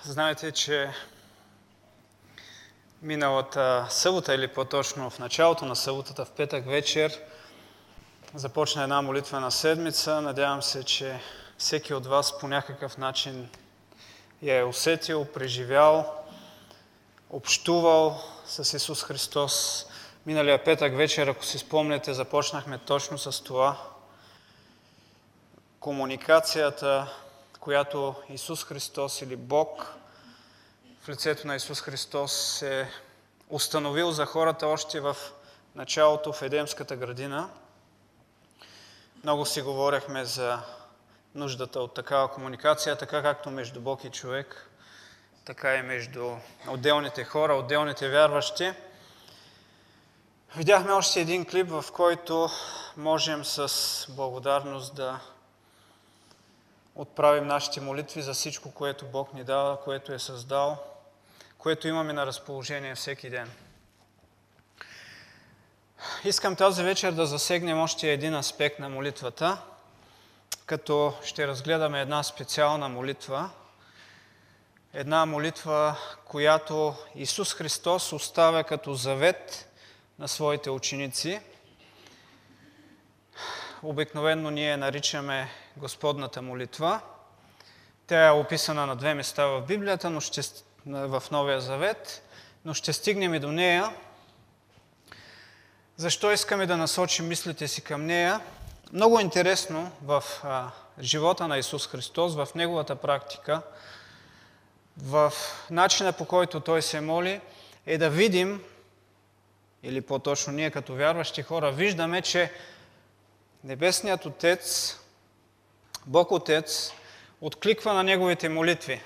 Знаете, че миналата събота, или по-точно в началото на съботата, в петък вечер, започна една молитвена седмица. Надявам се, че всеки от вас по някакъв начин я е усетил, преживял, общувал с Исус Христос. Миналия петък вечер, ако си спомняте, започнахме точно с това. Комуникацията, която Исус Христос или Бог в лицето на Исус Христос е установил за хората още в началото в Едемската градина. Много си говорихме за нуждата от такава комуникация, така както между Бог и човек, така и между отделните хора, отделните вярващи. Видяхме още един клип, в който можем с благодарност да отправим нашите молитви за всичко, което Бог ни дава, което е създал, което имаме на разположение всеки ден. Искам тази вечер да засегнем още един аспект на молитвата, като ще разгледаме една специална молитва. Една молитва, която Исус Христос оставя като завет на своите ученици. Обикновено ние наричаме Господната молитва. Тя е описана на 2 места в Библията, в Новия Завет, но ще стигнем и до нея. Защо искаме да насочим мислите си към нея? Много интересно в живота на Исус Христос, в Неговата практика, в начина, по който Той се моли, е да видим, или по-точно ние като вярващи хора виждаме, че Небесният Отец, Бог Отец, откликва на Неговите молитви.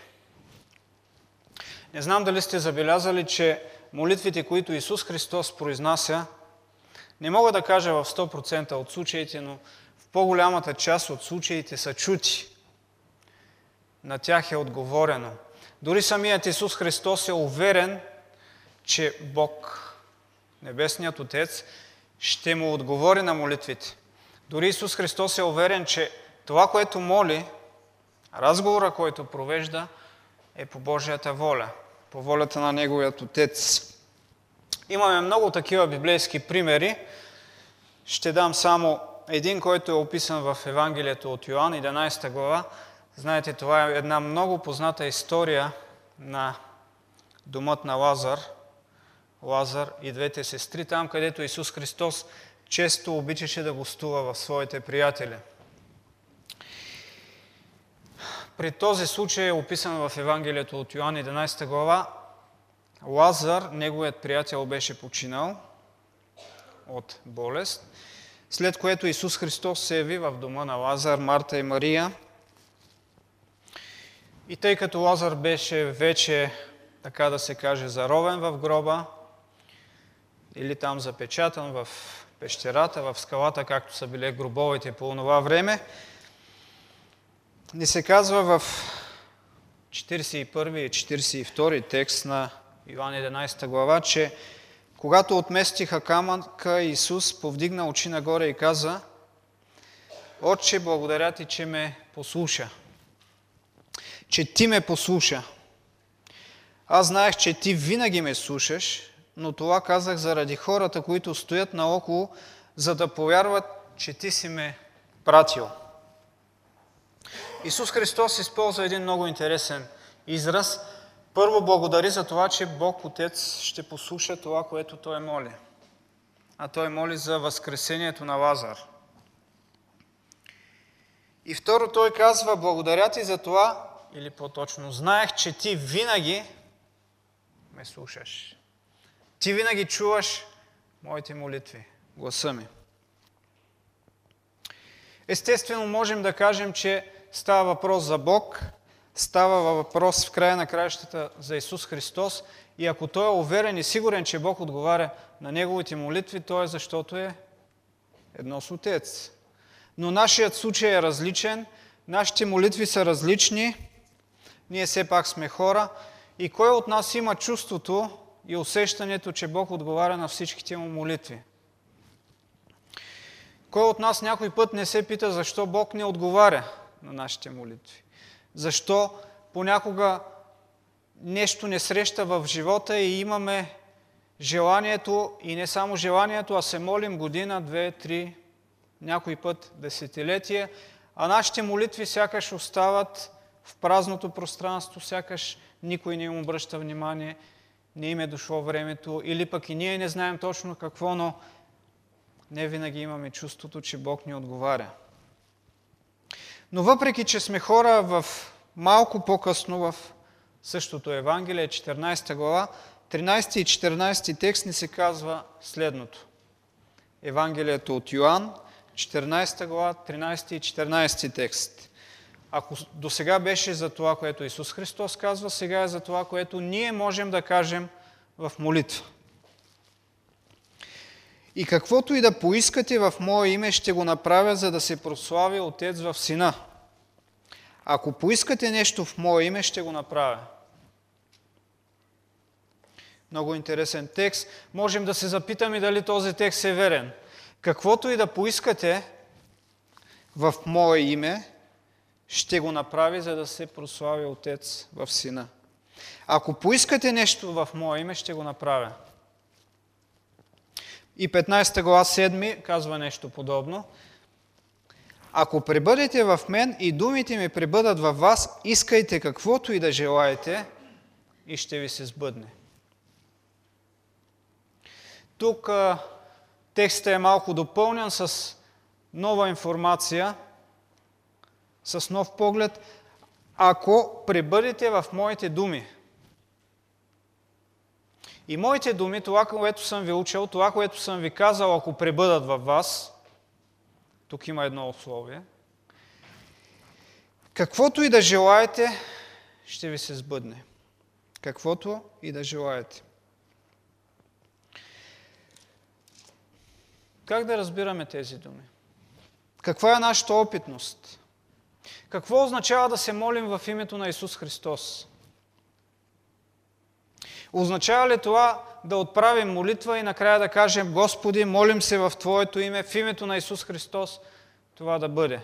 Не знам дали сте забелязали, че молитвите, които Исус Христос произнася, не мога да кажа в 100% от случаите, но в по-голямата част от случаите са чути. На тях е отговорено. Дори самият Исус Христос е уверен, че Бог, Небесният Отец, ще му отговори на молитвите. Дори Исус Христос е уверен, че това, което моли, разговора, който провежда, е по Божията воля, по волята на Неговият Отец. Имаме много такива библейски примери. Ще дам само един, който е описан в Евангелието от Йоан, 11 глава. Знаете, това е една много позната история на домът на Лазар. Лазар и двете сестри, там където Исус Христос често обичаше да гостува в своите приятели. При този случай е описан в Евангелието от Йоан, 11 глава. Лазар, неговият приятел, беше починал от болест, след което Исус Христос се яви в дома на Лазар, Марта и Мария. И тъй като Лазар беше вече, така да се каже, заровен в гроба, или там запечатан в пещерата, в скалата, както са били гробовете по това време, ни се казва в 41 и 42 текст на Йоан 11 глава, че когато отместиха камъка, Исус повдигна очи нагоре и каза: Отче, благодаря ти, че ме послуша, че ти ме послуша. Аз знаех, че ти винаги ме слушаш, но това казах заради хората, които стоят наоколо, за да повярват, че ти си ме пратил. Исус Христос използва един много интересен израз. Първо благодари за това, че Бог Отец ще послуша това, което Той моли. А Той моли за възкресението на Лазар. И второ, Той казва: благодаря ти за това, или по-точно, знаех, че ти винаги ме слушаш. Ти винаги чуваш моите молитви, гласа ми. Естествено, можем да кажем, че става въпрос за Бог, става въпрос в края на краищата за Исус Христос, и ако Той е уверен и сигурен, че Бог отговаря на Неговите молитви, то е защото е едно с Отец. Но нашият случай е различен, нашите молитви са различни, ние все пак сме хора, и кой от нас има чувството и усещането, че Бог отговаря на всичките му молитви? Кой от нас някой път не се пита защо Бог не отговаря на нашите молитви? Защо понякога нещо не среща в живота и имаме желанието, и не само желанието, а се молим година, 2, 3, някой път десетилетия, а нашите молитви сякаш остават в празното пространство, сякаш никой не им обръща внимание, не им е дошло времето, или пък и ние не знаем точно какво, но не винаги имаме чувството, че Бог ни отговаря. Но въпреки, че сме хора в малко по-късно в същото Евангелие, 14 глава, 13 и 14 текст ни се казва следното. Евангелието от Йоан, 14 глава, 13 и 14 текст. Ако до сега беше за това, което Исус Христос казва, сега е за това, което ние можем да кажем в молитва. И каквото и да поискате в Мое име, ще го направя, за да се прослави Отец в Сина. Ако поискате нещо в Мое име, ще го направя. Много интересен текст. Можем да се запитаме дали този текст е верен. Каквото и да поискате в Мое име, ще го направи, за да се прослави Отец в Сина. Ако поискате нещо в Мое име, ще го направя. И 15 глава 7 казва нещо подобно. Ако пребъдете в мен и думите ми пребъдат във вас, искайте каквото и да желаете и ще ви се сбъдне. Тук текстът е малко допълнен с нова информация, с нов поглед. Ако пребъдете в моите думи. И моите думи, това, което съм ви учил, това, което съм ви казал, ако пребъдат във вас, тук има едно условие, каквото и да желаете, ще ви се сбъдне. Каквото и да желаете. Как да разбираме тези думи? Каква е нашата опитност? Какво означава да се молим в името на Исус Христос? Означава ли това да отправим молитва и накрая да кажем: Господи, молим се в Твоето име, в името на Исус Христос, това да бъде?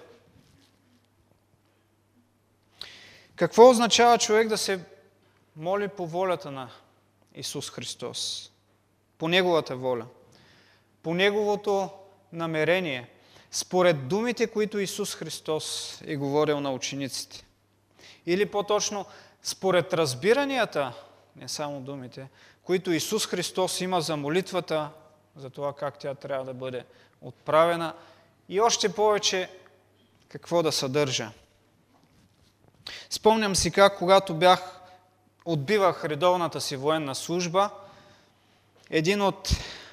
Какво означава човек да се моли по волята на Исус Христос? По Неговата воля, по Неговото намерение, според думите, които Исус Христос е говорил на учениците. Или по-точно, според разбиранията, не само думите, които Исус Христос има за молитвата, за това как тя трябва да бъде отправена и още повече какво да съдържа. Спомням си как, когато отбивах редовната си военна служба, един от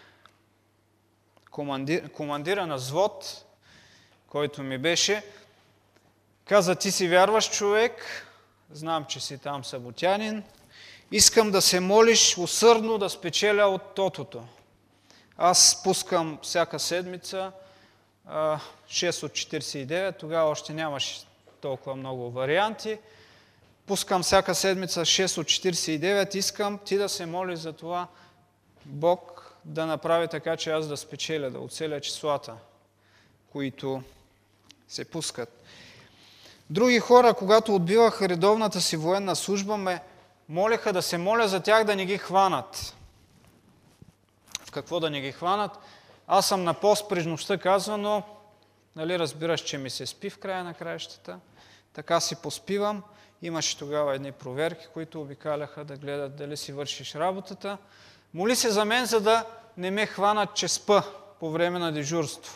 командира на взвод, който ми беше, каза: ти си вярваш човек, знам, че си там съботянин, искам да се молиш усърдно да спечеля от тотото. Аз пускам всяка седмица 6 от 49, тогава още нямаше толкова много варианти. Пускам всяка седмица 6 от 49, искам ти да се молиш за това Бог да направи така, че аз да спечеля, да оцеля числата, които се пускат. Други хора, когато отбиваха редовната си военна служба, ме молеха да се моля за тях да не ги хванат. В какво да не ги хванат? Аз съм на пост през нощта, казва, но нали, разбираш, че ми се спи в края на краищата. Така си поспивам. Имаше тогава едни проверки, които обикаляха да гледат дали си вършиш работата. Моли се за мен, за да не ме хванат, че спа по време на дежурство.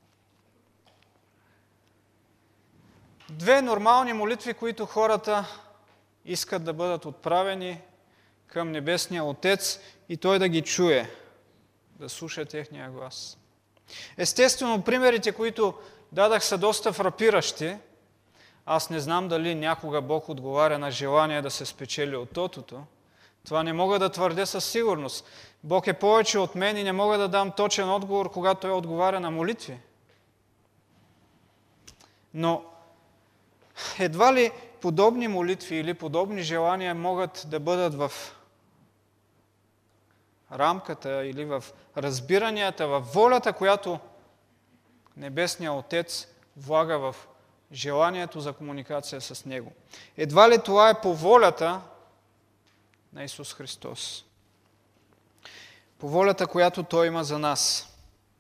Две нормални молитви, които хората искат да бъдат отправени към Небесния Отец и Той да ги чуе, да слуша техния глас. Естествено, примерите, които дадах, са доста фрапиращи. Аз не знам дали някога Бог отговаря на желание да се спечели от тотото. Това не мога да твърдя със сигурност. Бог е повече от мен и не мога да дам точен отговор, когато Той отговаря на молитви. Но едва ли подобни молитви или подобни желания могат да бъдат в рамката или в разбиранията, в волята, която Небесният Отец влага в желанието за комуникация с Него. Едва ли това е по волята на Исус Христос. По волята, която Той има за нас.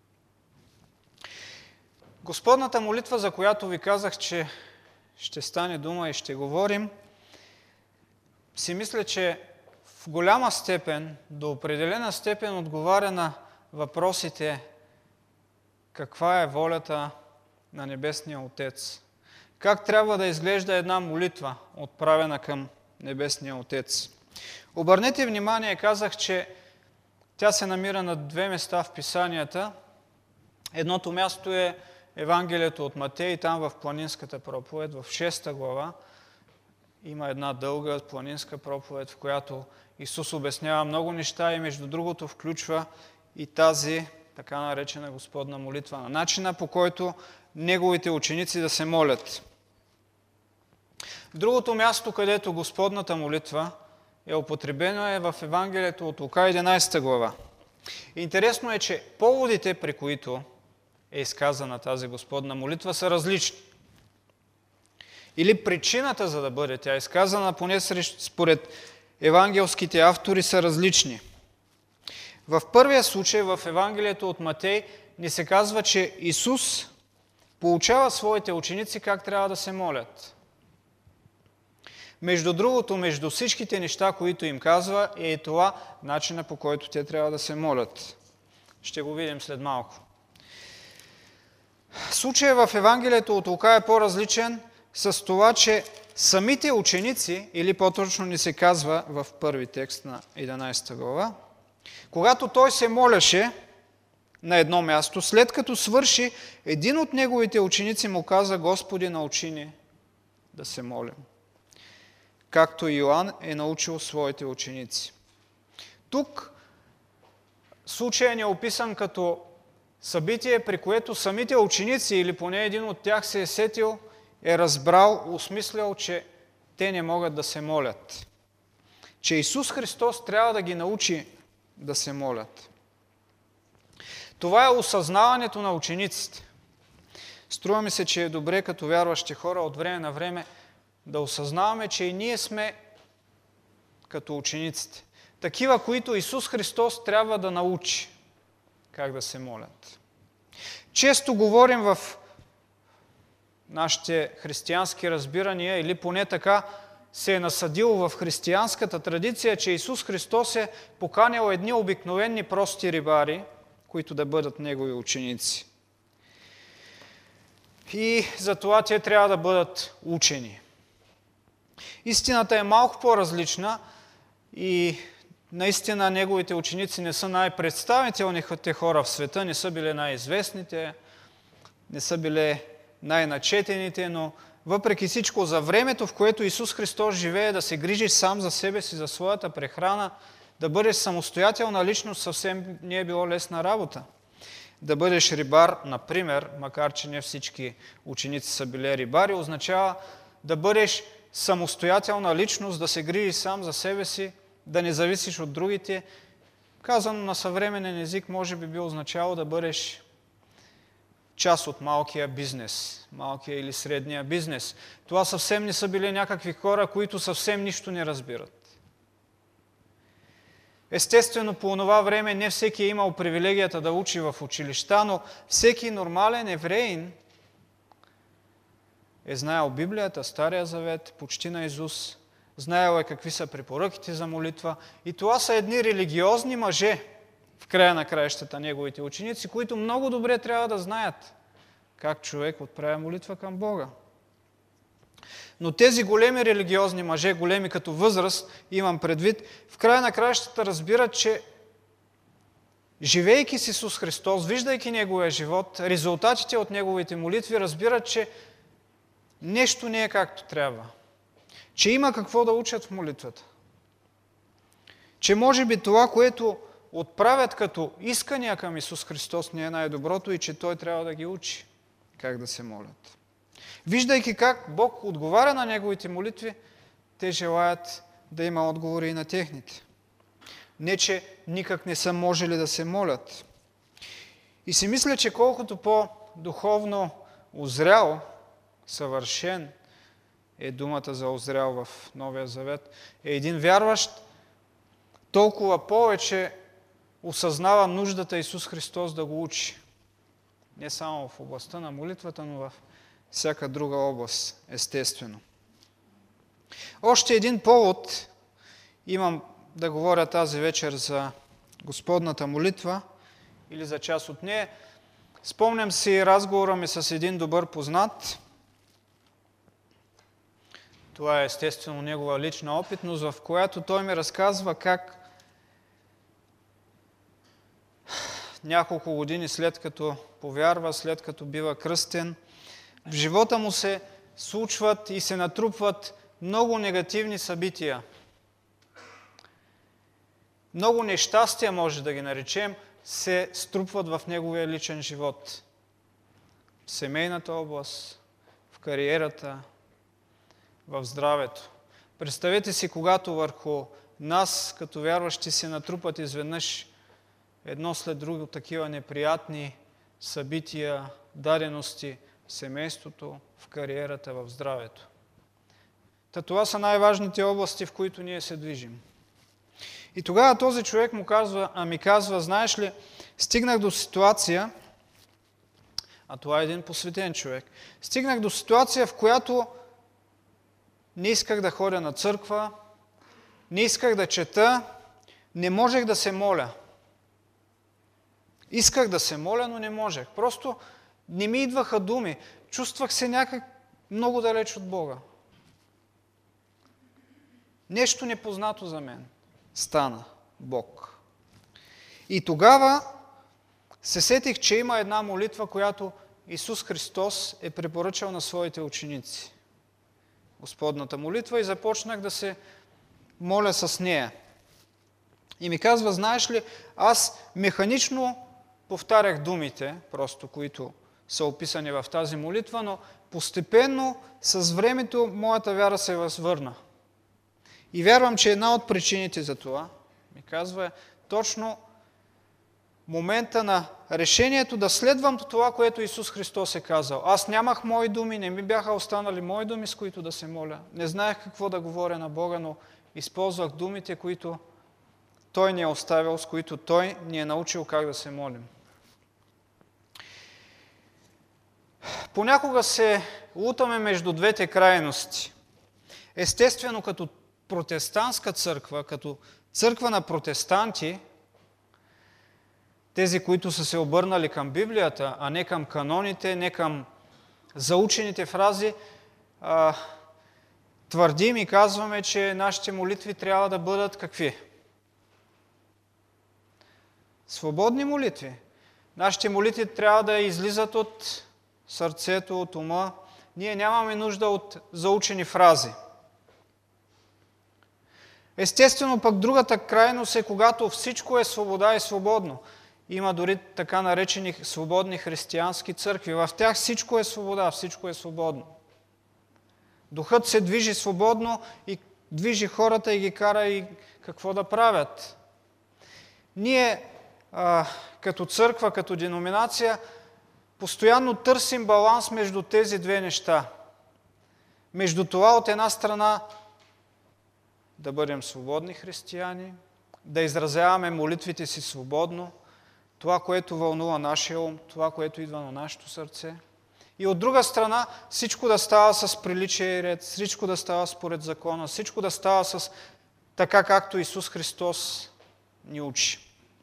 Господната молитва, за която ви казах, че ще стане дума и ще говорим, си мисля, че в голяма степен, до определена степен отговаря на въпросите каква е волята на Небесния Отец. Как трябва да изглежда една молитва, отправена към Небесния Отец. Обърнете внимание, казах, че тя се намира на две места в Писанията. Едното място е Евангелието от Матей, там в планинската проповед, в 6 глава. Има една дълга планинска проповед, в която Исус обяснява много неща и между другото включва и тази така наречена Господна молитва, на начина, по който Неговите ученици да се молят. Другото място, където Господната молитва е употребено, е в Евангелието от Лука, 11 глава. Интересно е, че поводите, при които е изказана тази Господна молитва, са различни. Или причината, за да бъде тя изказана, поне според евангелските автори, са различни. В първия случай, в Евангелието от Матей, ни се казва, че Исус поучава своите ученици как трябва да се молят. Между другото, между всичките неща, които им казва, е и това начина, по който те трябва да се молят. Ще го видим след малко. Случаят в Евангелието от Лука е по-различен с това, че самите ученици, или по-точно ни се казва в първи текст на 11 глава, когато той се молеше на едно място, след като свърши, един от неговите ученици му каза: Господи, научи ни да се молим, както Йоан е научил своите ученици. Тук случаят ни е описан като събитие, при което самите ученици, или поне един от тях се е сетил, е разбрал, осмислял, че те не могат да се молят. Че Исус Христос трябва да ги научи да се молят. Това е осъзнаването на учениците. Струва ми се, че е добре като вярващи хора от време на време да осъзнаваме, че и ние сме като учениците. Такива, които Исус Христос трябва да научи как да се молят. Често говорим в нашите християнски разбирания, или поне така се е насадило в християнската традиция, че Исус Христос е поканил едни обикновени прости рибари, които да бъдат Негови ученици. И затова те трябва да бъдат учени. Истината е малко по-различна и наистина Неговите ученици не са най-представителните хора в света, не са били най-известните, не са били най-начетените, но въпреки всичко за времето, в което Исус Христос живее, да се грижиш сам за себе си, за своята прехрана, да бъдеш самостоятелна личност, съвсем не е било лесна работа. Да бъдеш рибар, например, макар че не всички ученици са били рибари, означава да бъдеш самостоятелна личност, да се грижиш сам за себе си, да не зависиш от другите. Казано на съвременен език, може би означало да бъдеш част от малкия бизнес, малкия или средния бизнес. Това съвсем не са били някакви хора, които съвсем нищо не разбират. Естествено, по това време не всеки е имал привилегията да учи в училища, но всеки нормален евреин е знаел Библията, Стария завет, почти наизуст, знаел е какви са препоръките за молитва. И това са едни религиозни мъже, в края на краищата Неговите ученици, които много добре трябва да знаят как човек отправя молитва към Бога. Но тези големи религиозни мъже, големи като възраст, имам предвид, в края на краищата разбират, че живейки с Исус Христос, виждайки Неговия живот, резултатите от Неговите молитви, разбират, че нещо не е както трябва. Че има какво да учат в молитвата. Че може би това, което отправят като искания към Исус Христос, не е най-доброто и че Той трябва да ги учи как да се молят. Виждайки как Бог отговаря на Неговите молитви, те желаят да има отговори и на техните. Не, че никак не са можели да се молят. И си мисля, че колкото по-духовно озрял, съвършен е думата за озрял в Новия Завет, е един вярващ, толкова повече осъзнава нуждата Исус Христос да го учи. Не само в областта на молитвата, но в всяка друга област, естествено. Още един повод имам да говоря тази вечер за Господната молитва или за част от нея. Спомням си разговора ми с един добър познат. Това е естествено негова лична опитност, в която той ми разказва как няколко години след като повярва, след като бива кръстен, в живота му се случват и се натрупват много негативни събития. Много нещастия, може да ги наречем, се струпват в неговия личен живот. В семейната област, в кариерата, в здравето. Представете си, когато върху нас, като вярващи, се натрупат изведнъж едно след друго такива неприятни събития, дадености в семейството, в кариерата, в здравето. Това са най-важните области, в които ние се движим. И тогава този човек ми казва, знаеш ли, стигнах до ситуация, а това е един посветен човек, стигнах до ситуация, в която не исках да ходя на църква, не исках да чета, не можех да се моля. Исках да се моля, но не можех. Просто не ми идваха думи. Чувствах се някак много далеч от Бога. Нещо непознато за мен стана Бог. И тогава се сетих, че има една молитва, която Исус Христос е препоръчал на своите ученици. Господната молитва, и започнах да се моля с нея. И ми казва, знаеш ли, аз механично повтарях думите, просто които са описани в тази молитва, но постепенно с времето моята вяра се възвърна. И вярвам, че една от причините за това, ми казва, е точно момента на решението да следвам това, което Исус Христос е казал. Аз нямах мои думи, не ми бяха останали мои думи, с които да се моля. Не знаех какво да говоря на Бога, но използвах думите, които Той ни е оставил, с които Той ни е научил как да се молим. Понякога се лутаме между двете крайности. Естествено, като протестантска църква, като църква на протестанти, тези, които са се обърнали към Библията, а не към каноните, не към заучените фрази, твърдим и казваме, че нашите молитви трябва да бъдат какви? Свободни молитви. Нашите молитви трябва да излизат от сърцето, от ума. Ние нямаме нужда от заучени фрази. Естествено, пък другата крайност е, когато всичко е свобода и свободно. Има дори така наречени свободни християнски църкви. В тях всичко е свобода, всичко е свободно. Духът се движи свободно и движи хората и ги кара и какво да правят. Ние като църква, като деноминация, постоянно търсим баланс между тези две неща. Между това от една страна да бъдем свободни християни, да изразяваме молитвите си свободно, това, което вълнува нашия ум, това, което идва на нашето сърце. И от друга страна всичко да става с приличие и ред, всичко да става според закона, всичко да става с така, както Исус Христос ни учи.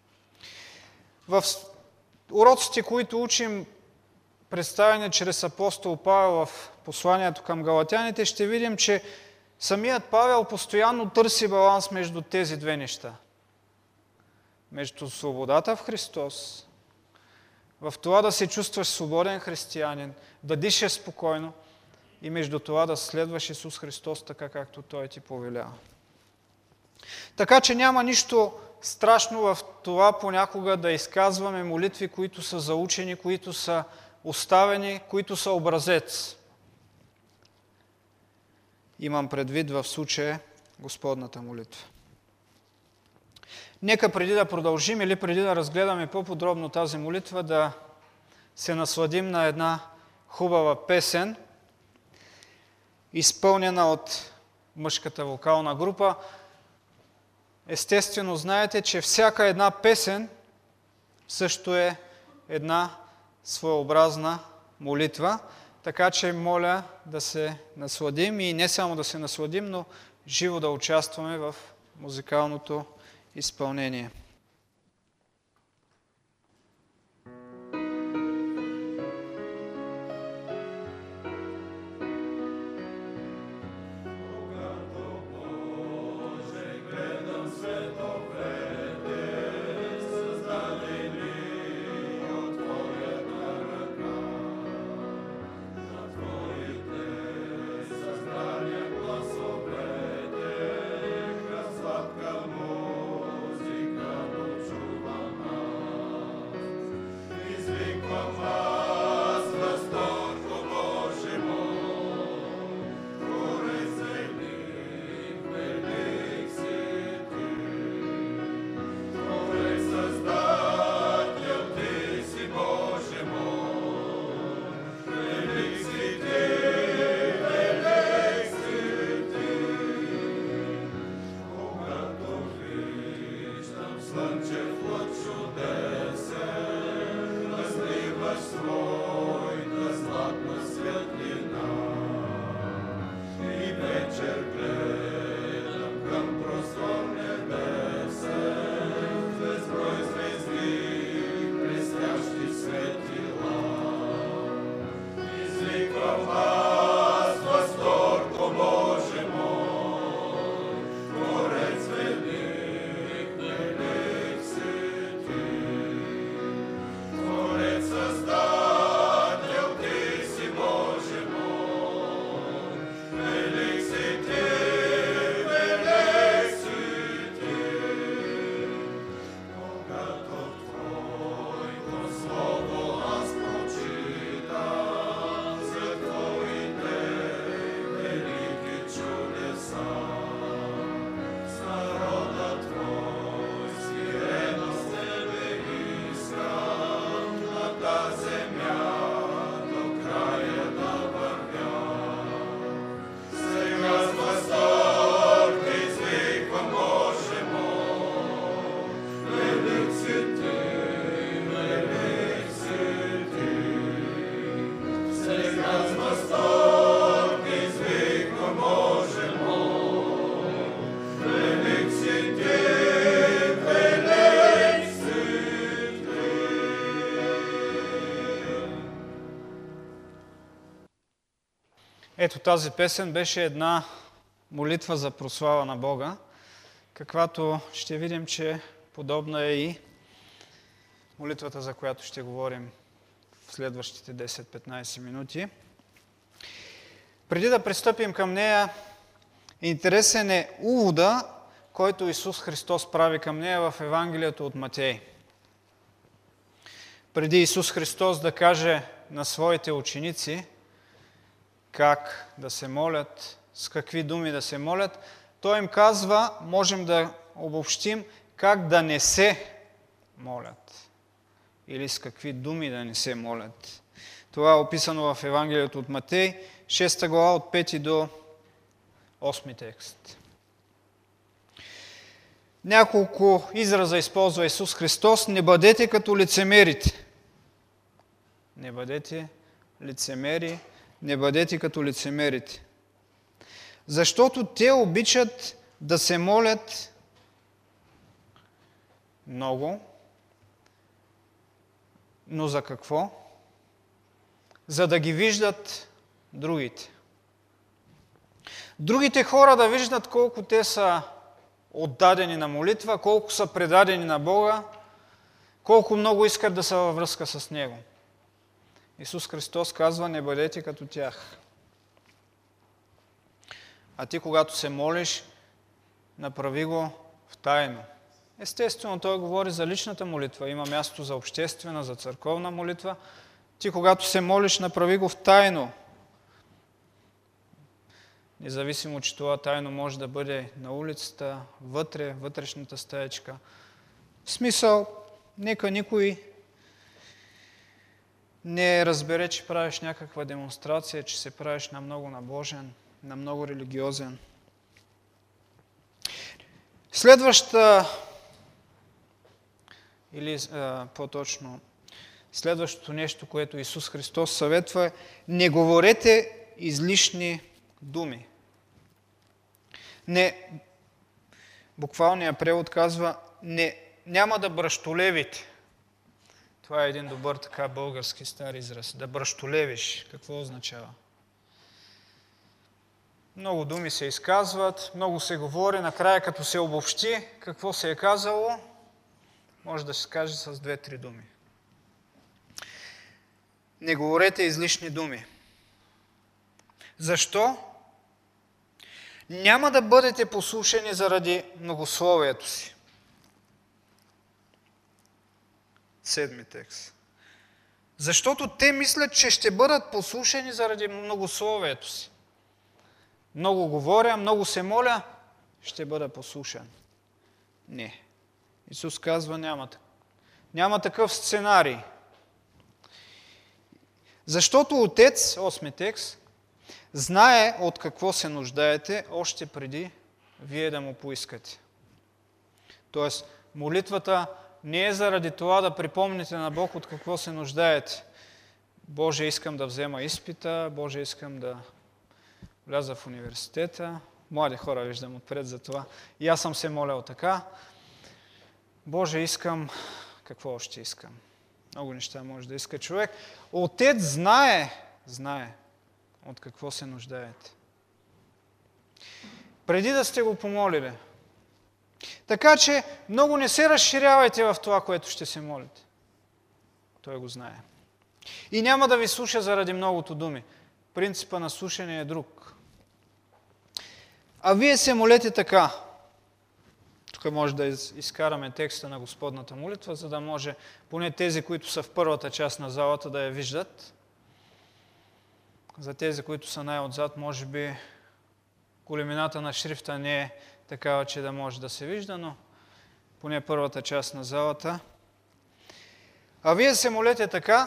В уроците, които учим, представени чрез апостол Павел в посланието към галатяните, ще видим, че самият Павел постоянно търси баланс между тези две неща. Между свободата в Христос, в това да се чувстваш свободен християнин, да дишаш спокойно, и между това да следваш Исус Христос така, както Той ти повелява. Така че няма нищо страшно в това понякога да изказваме молитви, които са заучени, които са оставени, които са образец. Имам предвид в случая Господната молитва. Нека преди да продължим или преди да разгледаме по-подробно тази молитва, да се насладим на една хубава песен, изпълнена от мъжката вокална група. естествено знаете, че всяка една песен също е една своеобразна молитва, така че моля да се насладим и не само да се насладим, но живо да участваме в музикалното изпълнение. Ето тази песен беше една молитва за прослава на Бога, каквато ще видим, че подобна е и молитвата, за която ще говорим в следващите 10-15 минути. Преди да пристъпим към нея, интересен е увода, който Исус Христос прави към нея в Евангелието от Матей. Преди Исус Христос да каже на своите ученици как да се молят, с какви думи да се молят, Той им казва, можем да обобщим, как да не се молят или с какви думи да не се молят. Това е описано в Евангелието от Матей, 6 глава от 5 до 8 текст. Няколко израза използва Исус Христос. Не бъдете като лицемерите. Не бъдете лицемери, не бъдете като лицемерите. Защото те обичат да се молят много, но за какво? За да ги виждат другите. Другите хора да виждат колко те са отдадени на молитва, колко са предадени на Бога, колко много искат да са във връзка с Него. Исус Христос казва, не бъдете като тях. А ти, когато се молиш, направи го в тайно. Естествено, Той говори за личната молитва. Има място за обществена, за църковна молитва. Ти, когато се молиш, направи го в тайно. Независимо, че това тайно може да бъде на улицата, вътре, вътрешната стаечка. В смисъл, нека никой не разбере, че правиш някаква демонстрация, че се правиш на много набожен, на много религиозен. Следващата, или по-точно, следващото нещо, което Исус Христос съветва е: не говорете излишни думи. Не, буквалният превод казва: няма да бръщолевите. Това е един добър така български стар израз. Да бръщолевиш. Какво означава? Много думи се изказват, много се говори, накрая като се обобщи какво се е казало, може да се каже с 2-3 думи. Не говорете излишни думи. Защо? Няма да бъдете послушани заради многословието си. 7 текст. Защото те мислят, че ще бъдат послушани заради многословието си. Много говоря, много се моля, ще бъда послушан. Не. Исус казва: няма такъв сценарий. Защото Отец, 8 текст, знае от какво се нуждаете, още преди вие да му поискате. Тоест, молитвата не е заради това да припомните на Бог от какво се нуждаете. Боже, искам да взема изпита, Боже, искам да вляза в университета. Млади хора виждам отпред за това. И аз съм се молял така. Боже, искам... Какво още искам? Много неща може да иска човек. Отец знае от какво се нуждаете. Преди да сте го помолили. Така че много не се разширявайте в това, което ще се молите. Той го знае. И няма да ви слуша заради многото думи. Принципа на слушане е друг. А вие се молете така. Тук може да изкараме текста на Господната молитва, за да може поне тези, които са в първата част на залата, да я виждат. За тези, които са най-отзад, може би големината на шрифта не е такава, че да може да се вижда, но поне първата част на залата. А вие се молете така: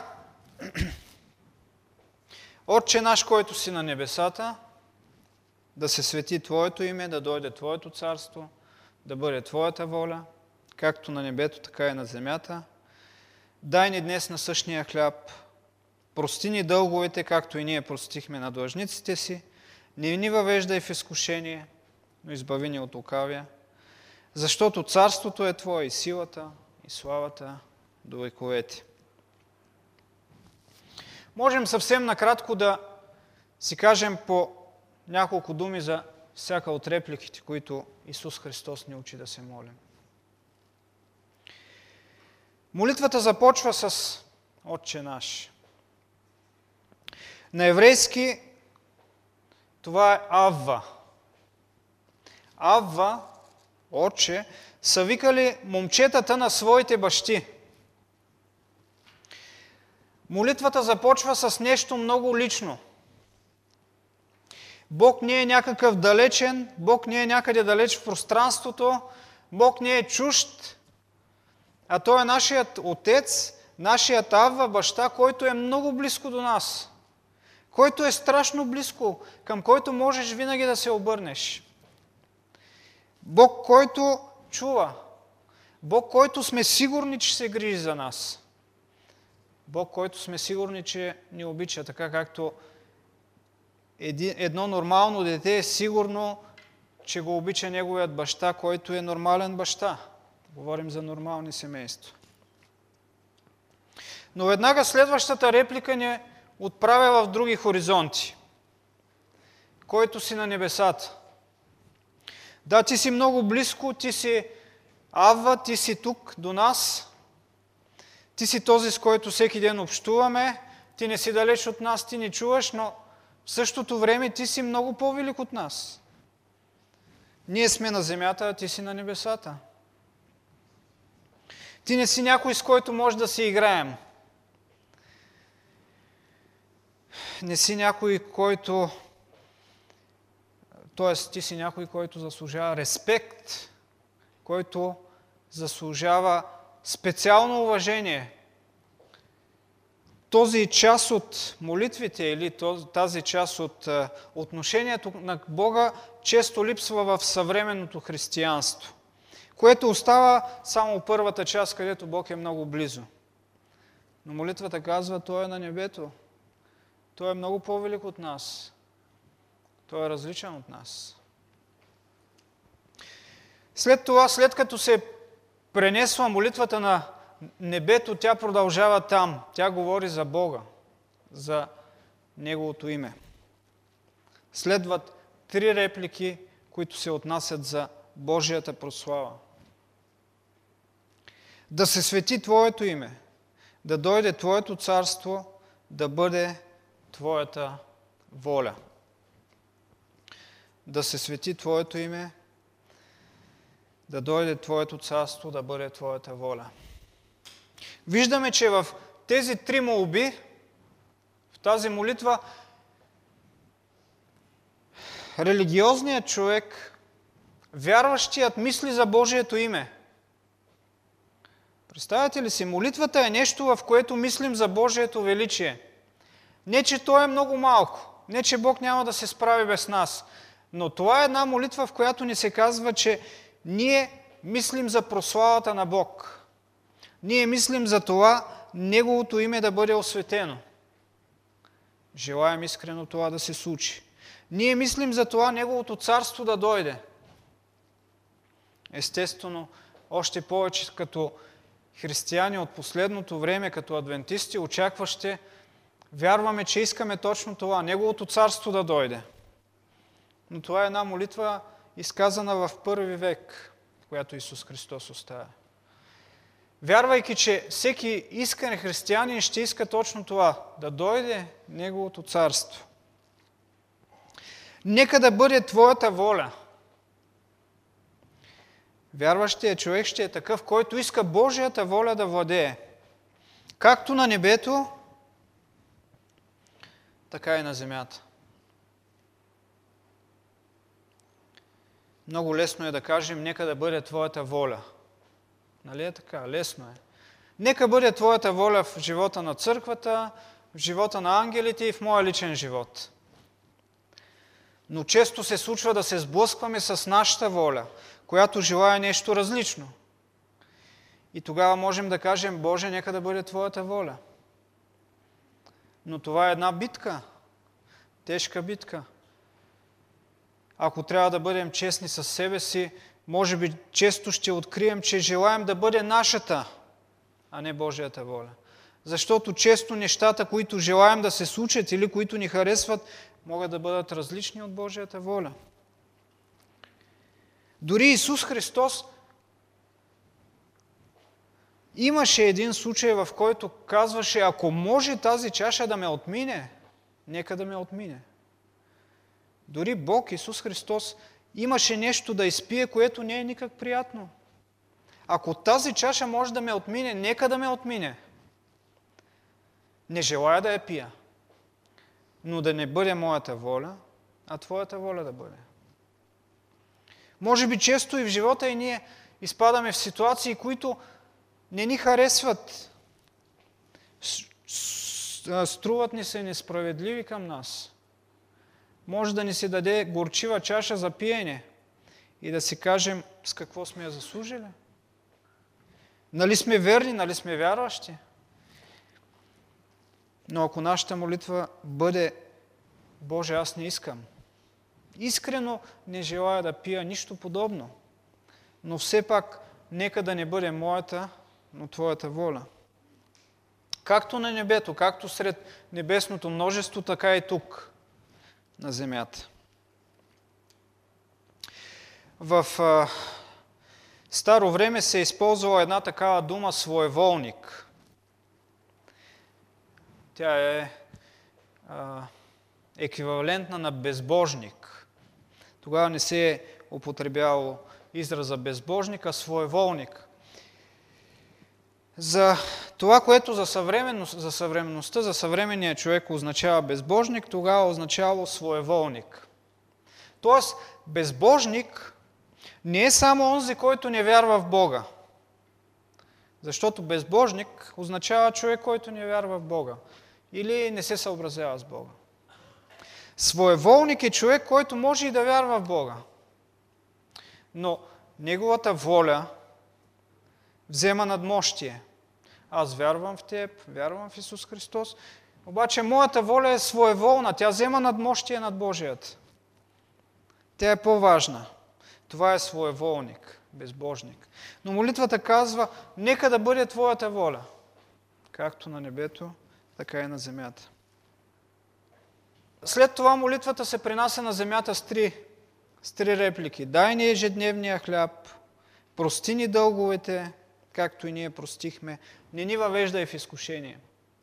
Отче наш, който си на небесата, да се свети Твоето име, да дойде Твоето царство, да бъде Твоята воля, както на небето, така и на земята. Дай ни днес насъщния хляб, прости ни дълговете, както и ние простихме на длъжниците си, не ни въвеждай в изкушение, но избави ни от лукавия, защото царството е Твое и силата, и славата до вековете. Можем съвсем накратко да си кажем по няколко думи за всяка от репликите, които Исус Христос ни учи да се молим. Молитвата започва с Отче наш. На еврейски това е Авва. Авва, Отче, са викали момчетата на своите бащи. Молитвата започва с нещо много лично. Бог не е някакъв далечен, Бог не е някъде далеч в пространството, Бог не е чужд, а Той е нашият Отец, нашият Авва, баща, който е много близко до нас, който е страшно близко, към който можеш винаги да се обърнеш. Бог, който чува, Бог, който сме сигурни, че се грижи за нас, Бог, който сме сигурни, че ни обича, така както едно нормално дете е сигурно, че го обича неговият баща, който е нормален баща. Говорим за нормални семейства. Но веднага следващата реплика ни отправя в други хоризонти. Който си на небесата. Да, ти си много близко, ти си Авва, ти си тук до нас. Ти си този, с който всеки ден общуваме. Ти не си далеч от нас, ти ни чуваш, но в същото време ти си много по-велик от нас. Ние сме на земята, а ти си на небесата. Ти не си някой, с който може да си играем. Не си някой, който... Тоест, ти си някой, който заслужава респект, който заслужава специално уважение. Този част от молитвите или тази част от отношението на Бога често липсва в съвременното християнство. което остава само първата част, където Бог е много близо. Но молитвата казва, Той е на небето. Той е много по-велик от нас. Той е различен от нас. След това, след като се пренесва молитвата на небето, тя продължава там. Тя говори за Бога, за Неговото име. Следват 3 реплики, които се отнасят за Божията прослава. Да се свети Твоето име, да дойде Твоето царство, да бъде Твоята воля. Да се свети Твоето име, да дойде Твоето царство, да бъде Твоята воля. Виждаме, че в тези 3 молби, в тази молитва, религиозният човек, вярващият, мисли за Божието име. Представете ли си, молитвата е нещо, в което мислим за Божието величие. Не, че то е много малко, не, че Бог няма да се справи без нас, но това е една молитва, в която ни се казва, че ние мислим за прославата на Бог. Ние мислим за това Неговото име да бъде осветено. Желаем искрено това да се случи. Ние мислим за това Неговото царство да дойде. Естествено, още повече като християни от последното време, като адвентисти, очакващи, вярваме, че искаме точно това, Неговото царство да дойде. Но това е една молитва, изказана в първи век, в която Исус Христос оставя. Вярвайки, че всеки искрен християнин ще иска точно това, да дойде Неговото царство. Нека да бъде Твоята воля. Вярващият човек ще е такъв, който иска Божията воля да владее. Както на небето, така и на земята. Много лесно е да кажем, нека да бъде Твоята воля. Нали е така? Лесно е. Нека бъде Твоята воля в живота на църквата, в живота на ангелите и в моя личен живот. Но често се случва да се сблъскваме с нашата воля, която желае нещо различно. И тогава можем да кажем, Боже, нека да бъде Твоята воля. Но това е една битка, тежка битка. Ако трябва да бъдем честни със себе си, може би често ще открием, че желаем да бъде нашата, а не Божията воля. Защото често нещата, които желаем да се случат или които ни харесват, могат да бъдат различни от Божията воля. Дори Исус Христос имаше един случай, в който казваше, ако може тази чаша да ме отмине, нека да ме отмине. Дори Бог, Исус Христос, имаше нещо да изпие, което не е никак приятно. Ако тази чаша може да ме отмине, нека да ме отмине. Не желая да я пия, но да не бъде моята воля, а Твоята воля да бъде. Може би често и в живота и ние изпадаме в ситуации, които не ни харесват. Струват ни се несправедливи към нас. Може да ни се даде горчива чаша за пиене и да си кажем с какво сме я заслужили. Нали сме верни, нали сме вярващи? Но ако нашата молитва бъде Боже, аз не искам. Искрено не желая да пия нищо подобно. Но все пак, нека да не бъде моята, но Твоята воля. Както на небето, както сред небесното множество, така и тук, на земята. В старо време се е използвала една такава дума своеволник. Тя е еквивалентна на безбожник. Тогава не се е употребявало израза безбожник, а своеволник. За това, което за съвременността, за съвременния човек означава безбожник, тогава означавало своеволник. Тоест, безбожник не е само онзи, който не вярва в Бога. Защото безбожник означава човек, който не вярва в Бога или не се съобразява с Бога. Своеволник е човек, който може и да вярва в Бога. Но Неговата воля взема надмощие. Аз вярвам в Теб, вярвам в Исус Христос, обаче моята воля е своеволна, тя взема надмощие над Божията. Тя е по-важна. Това е своеволник, безбожник. Но молитвата казва, нека да бъде Твоята воля, както на небето, така и на земята. След това молитвата се принася на земята с три реплики. Дай ни ежедневния хляб, прости ни дълговете, както и ние простихме, не ни въвеждай в изкушение.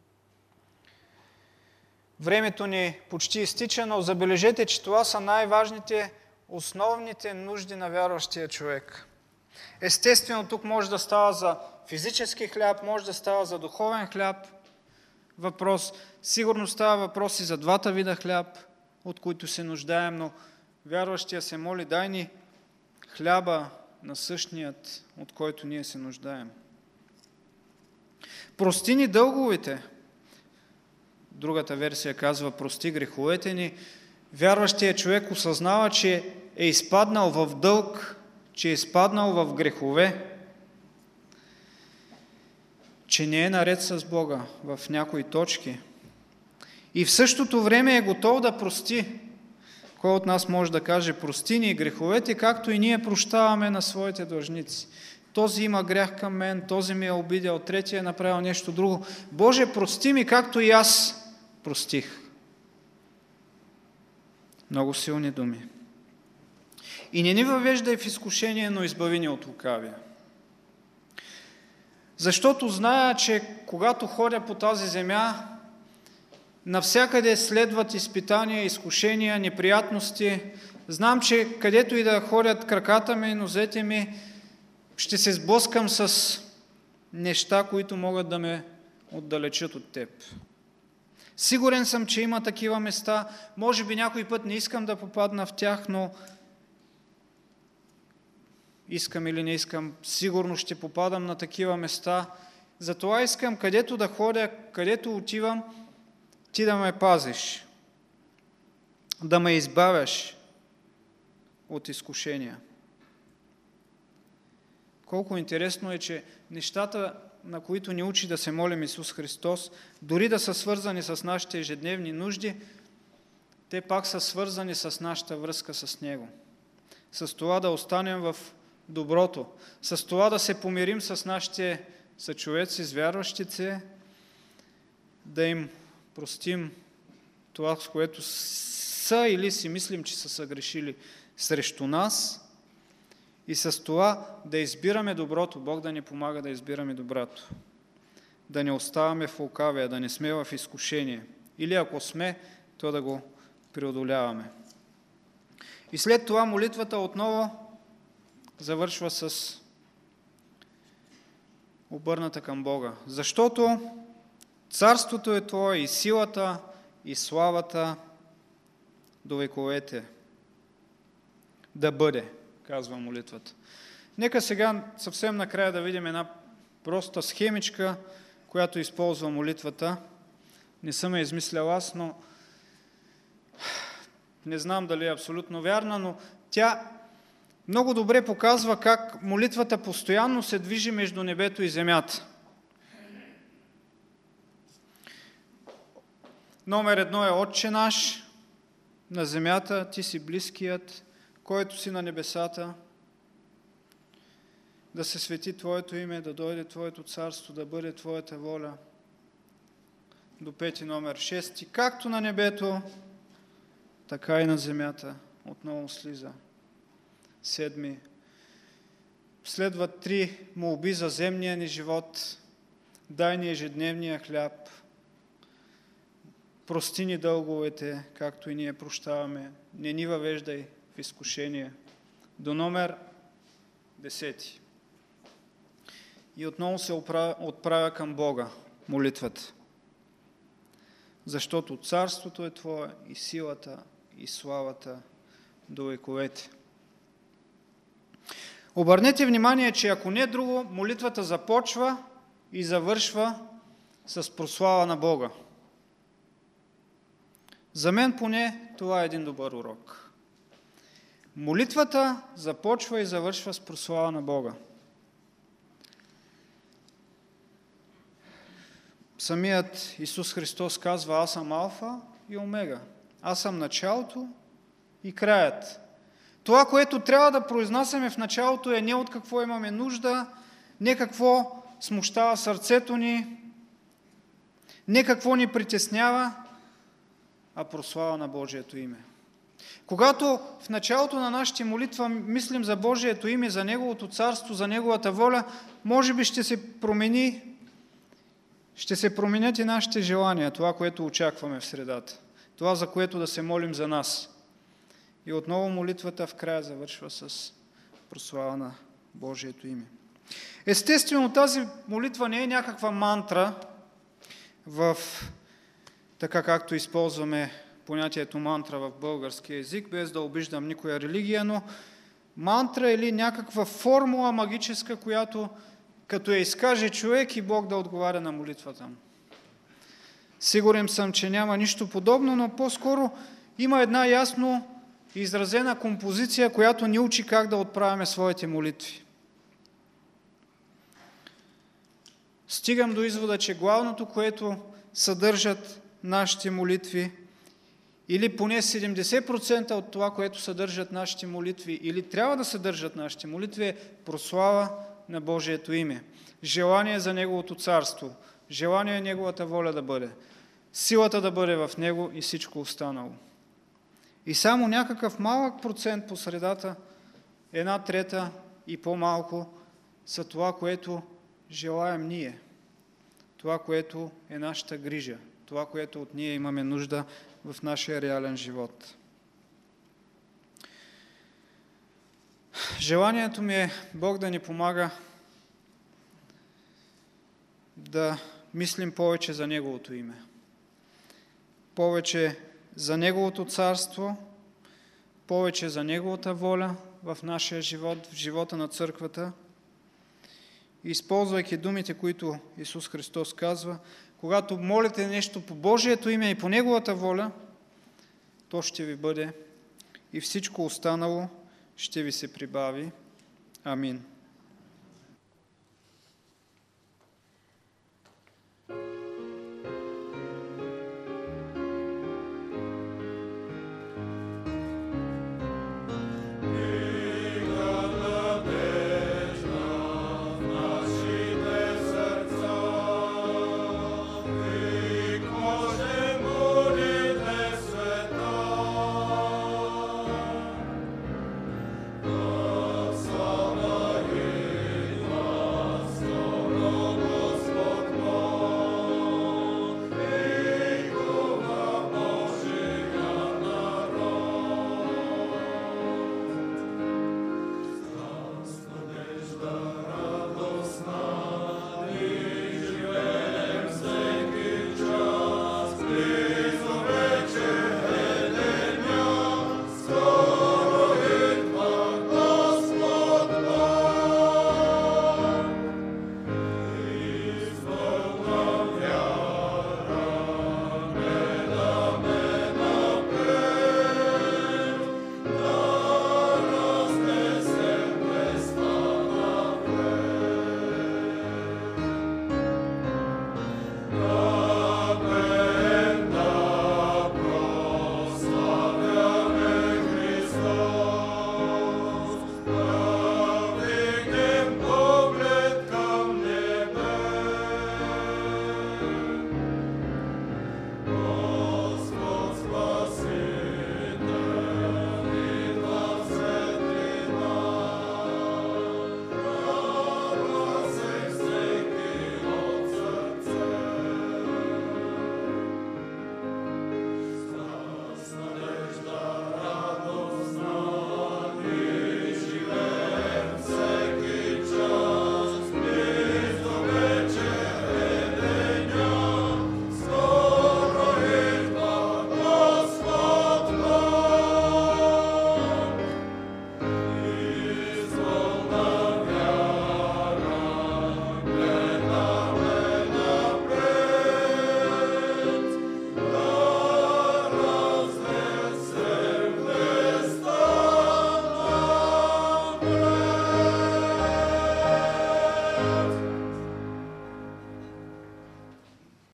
Времето ни почти изтича, но забележете, че това са най-важните, основните нужди на вярващия човек. Естествено, тук може да става за физически хляб, може да става за духовен хляб. Въпрос. Сигурно става въпрос и за двата вида хляб, от които се нуждаем, но вярващия се моли, дай ни хляба насъщният, от който ние се нуждаем. Прости ни дълговете. Другата версия казва, прости греховете ни. Вярващият човек осъзнава, че е изпаднал в дълг, че е изпаднал в грехове, че не е наред с Бога в някои точки. И в същото време е готов да прости. Кой от нас може да каже, прости ни греховете, както и ние прощаваме на своите длъжници. Този има грях към мен, този ми е обидел, третия е направил нещо друго. Боже, прости ми, както и аз простих. Много силни думи. И не ни въвеждай в изкушение, но избави ни от лукавия. Защото зная, че когато ходя по тази земя, навсякъде следват изпитания, изкушения, неприятности. Знам, че където и да ходят краката ми, нозете ми, ще се сблъскам с неща, които могат да ме отдалечат от Теб. Сигурен съм, че има такива места. Може би някой път не искам да попадна в тях, но искам или не искам, сигурно ще попадам на такива места. Затова искам, където да ходя, където отивам, Ти да ме пазиш, да ме избавяш от изкушения. Колко интересно е, че нещата, на които ни учи да се молим Исус Христос, дори да са свързани с нашите ежедневни нужди, те пак са свързани с нашата връзка с Него. С това да останем в доброто, с това да се помирим с нашите съчовеци, с вярващите, да им простим това, с което са или си мислим, че са съгрешили срещу нас, и с това да избираме доброто. Бог да ни помага да избираме доброто. Да не оставаме в лукавия, да не сме в изкушение. Или ако сме, то да го преодоляваме. И след това молитвата отново завършва с обърната към Бога. Защото царството е Твое и силата, и славата до вековете. Да бъде, казва молитвата. Нека сега съвсем накрая да видим една проста схемичка, която използва молитвата. Не съм я измислял аз, но не знам дали е абсолютно вярна, но тя много добре показва как молитвата постоянно се движи между небето и земята. Номер 1 е Отче наш, на земята Ти си близкият, който си на небесата. Да се свети Твоето име, да дойде Твоето царство, да бъде Твоята воля. До 5 номер 6. Както на небето, така и на земята. Отново слиза. 7. Следват 3 молби за земния ни живот. Дай ни ежедневния хляб. Прости ни дълговете, както и ние прощаваме. Не ни въвеждай в изкушение. До номер 10. И отново се отправя към Бога молитвата. Защото царството е Твое и силата и славата до вековете. Обърнете внимание, че ако не друго, молитвата започва и завършва с прослава на Бога. За мен поне това е един добър урок. Молитвата започва и завършва с прослава на Бога. Самият Исус Христос казва: аз съм Алфа и Омега. Аз съм началото и краят. Това, което трябва да произнасяме в началото, е не от какво имаме нужда, не какво смущава сърцето ни, не какво ни притеснява, а прослава на Божието име. Когато в началото на нашите молитва мислим за Божието име, за Неговото царство, за Неговата воля, може би ще се променят и нашите желания, това, което очакваме в средата, това, за което да се молим за нас. И отново молитвата в края завършва с прослава на Божието име. Естествено, тази молитва не е някаква мантра, така както използваме понятието мантра в български език, без да обиждам никоя религия, но мантра или някаква формула магическа, която като я изкаже човек и Бог да отговаря на молитвата му. Сигурен съм, че няма нищо подобно, но по-скоро има една ясно изразена композиция, която ни учи как да отправяме своите молитви. Стигам до извода, че главното, което съдържат нашите молитви, или поне 70% от това, което съдържат нашите молитви, или трябва да съдържат нашите молитви, е прослава на Божието име. Желание за Неговото царство, желание Неговата воля да бъде, силата да бъде в Него и всичко останало. И само някакъв малък процент по средата, 1/3 и по-малко, са това, което желаем ние. Това, което е нашата грижа. Това, което от ние имаме нужда в нашия реален живот. Желанието ми е Бог да ни помага да мислим повече за Неговото име. Повече за Неговото царство, повече за Неговата воля в нашия живот, в живота на църквата. И използвайки думите, които Исус Христос казва, когато молите нещо по Божието име и по Неговата воля, то ще ви бъде и всичко останало ще ви се прибави. Амин.